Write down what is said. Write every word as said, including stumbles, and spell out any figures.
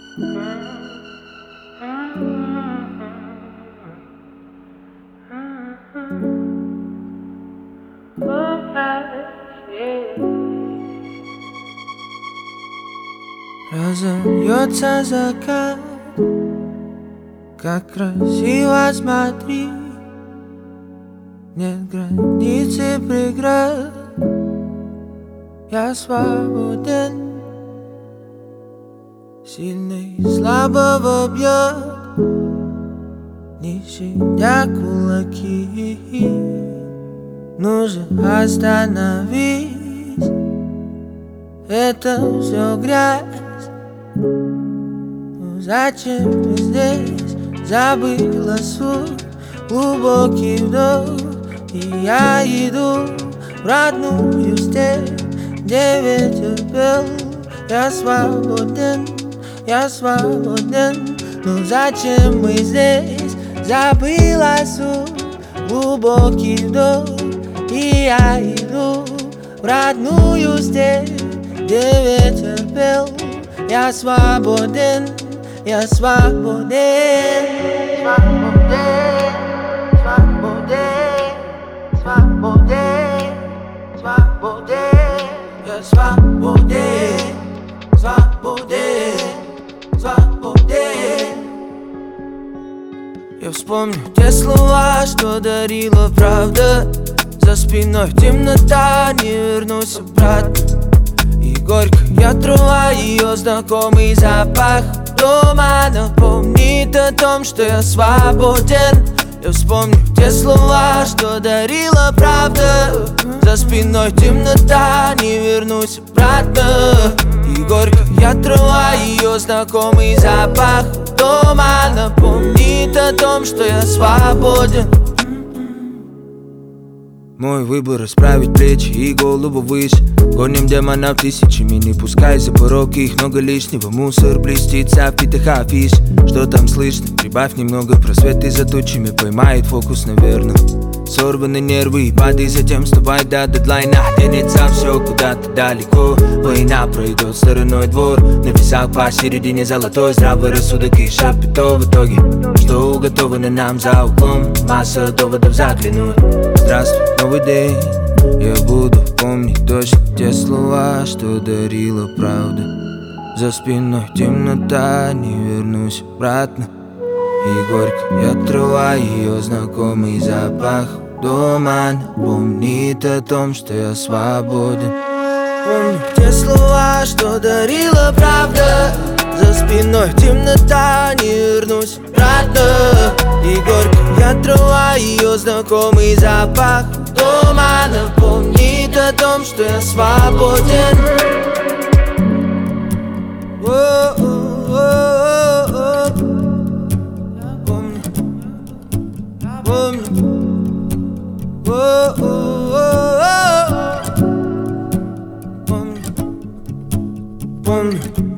Разольется закат, как красиво, смотри. Нет границы, преград, я свободен. Сильный слабого бьет, не щадя кулаки. Нужно остановить, это все грязь. Ну зачем ты здесь? Забыла суть, глубокий вдох. И я иду в родную степь, где ветер пел. Я свободен, я свободен. Ну зачем мы здесь? Забыла суть, глубокий вдох. И я иду в родную степь, где ветер пел. Я свободен, я свободен. Свободен, свободен, свободен, свободен. Я свободен, свободен, свободен. Я вспомню те слова, что дарила правда. За спиной темнота, не вернусь обратно. И горькая трава, ее знакомый запах дома напомнит о том, что я свободен. Я вспомню те слова, что дарила правда. За спиной темнота, не вернусь обратно. И горькая трава, ее знакомый запах дома напомнит о том, что я свободен. Мой выбор — расправить плечи и голову выше. Гоним демонов тысячами, не пускай за порог их много лишнего. Мусор блестится в впитых афиш. Что там слышно? Прибавь немного просветы за тучами, поймает фокус, наверное. Сорваны нервы и падай, затем вставай до дедлайна. Тянется все куда-то далеко. Война пройдет стороной двор. На весах посередине золотой здравый рассудок и шапито в итоге. Что уготовано нам за углом, масса доводов заглянуть. Здравствуй, новый день. Я буду помнить точно те слова, что дарила правда. За спиной темнота, не вернусь обратно. И горькая трава, ее знакомый запах дома напомнит о том, что я свободен. Помню те слова, что дарила правда. За спиной темнота, не вернусь обратно. И горькая трава, ее знакомый запах дома напомнит о том, что я свободен. Помню, помню, помню.